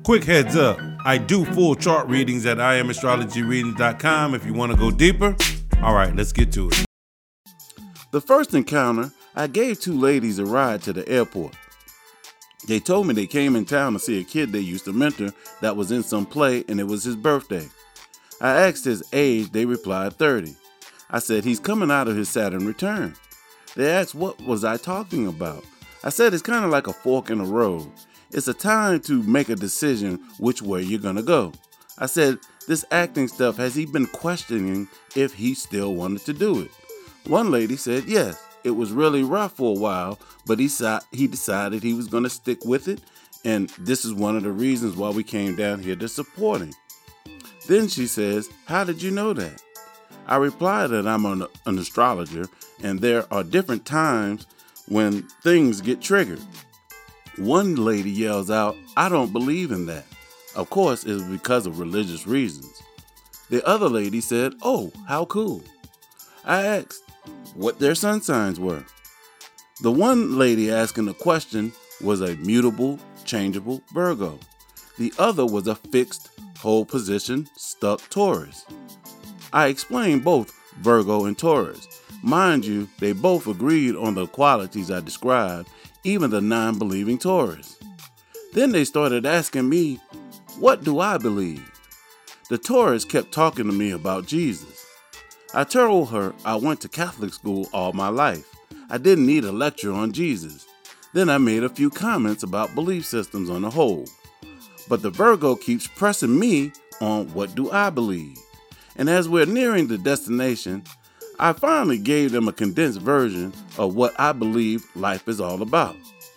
Quick heads up, I do full chart readings at IamAstrologyReadings.com if you want to go deeper. All right, let's get to it. The first encounter, I gave two ladies a ride to the airport. They told me they came in town to see a kid they used to mentor that was in some play and it was his birthday. I asked his age, they replied 30. I said he's coming out of his Saturn return. They asked what was I talking about. I said it's kind of like a fork in the road. It's a time to make a decision which way you're gonna go. I said, this acting stuff, has he been questioning if he still wanted to do it? One lady said yes, it was really rough for a while, but he decided he was gonna stick with it, and this is one of the reasons why we came down here to support him. Then she says, how did you know that? I replied that I'm an astrologer, and there are different times when things get triggered. One lady yells out, I don't believe in that. Of course, it was because of religious reasons. The other lady said, oh, how cool. I asked what their sun signs were. The one lady asking the question was a mutable, changeable Virgo. The other was a fixed, whole position, stuck Taurus. I explained both Virgo and Taurus. Mind you, they both agreed on the qualities I described, even the non-believing Taurus. Then they started asking me, what do I believe? The Taurus kept talking to me about Jesus. I told her I went to Catholic school all my life. I didn't need a lecture on Jesus. Then I made a few comments about belief systems on the whole. But the Virgo keeps pressing me on what do I believe. And as we're nearing the destination, I finally gave them a condensed version of what I believe life is all about.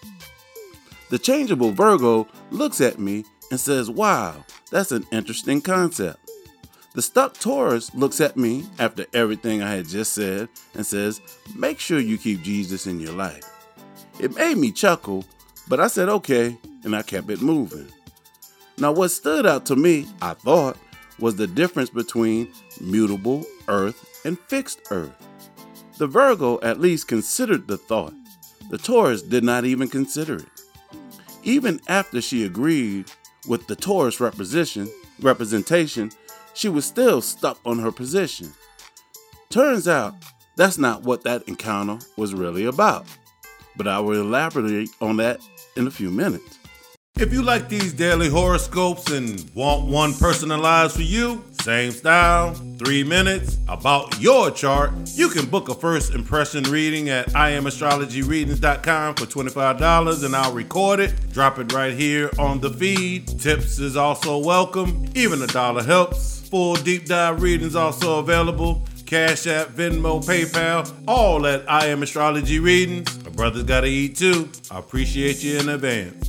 The changeable Virgo looks at me and says, wow, that's an interesting concept. The stuck Taurus looks at me after everything I had just said and says, make sure you keep Jesus in your life. It made me chuckle, but I said, okay, and I kept it moving. Now, what stood out to me, I thought, was the difference between mutable Earth and fixed Earth. The Virgo at least considered the thought. The Taurus did not even consider it. Even after she agreed with the Taurus representation, she was still stuck on her position. Turns out, that's not what that encounter was really about. But I will elaborate on that in a few minutes. If you like these daily horoscopes and want one personalized for you, same style, 3 minutes, about your chart, you can book a first impression reading at IamAstrologyReadings.com for $25 and I'll record it, drop it right here on the feed. Tips is also welcome, even $1 helps. Full deep dive readings also available. Cash App, Venmo, PayPal, all at I Am Astrology Readings. My brother's gotta eat too. I appreciate you in advance.